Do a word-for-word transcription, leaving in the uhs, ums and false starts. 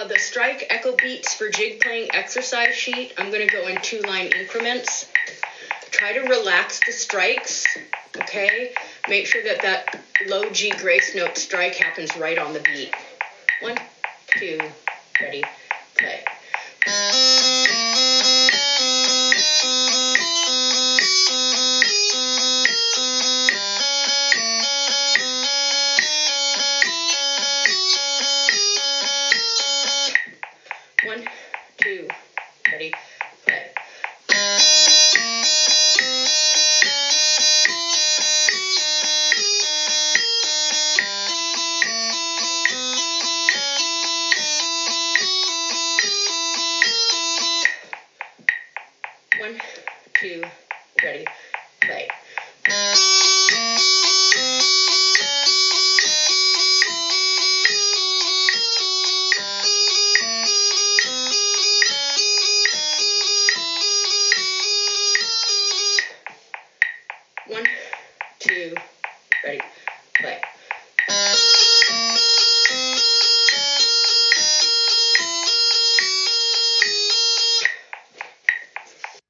Uh, the Strike Echo Beats for Jig Playing exercise sheet, I'm going to go in two-line increments. Try to relax the strikes, okay? Make sure that that low G grace note strike happens right on the beat. One, two, ready, play. One, two, ready, play. One, two, ready, play. One, two, ready, play.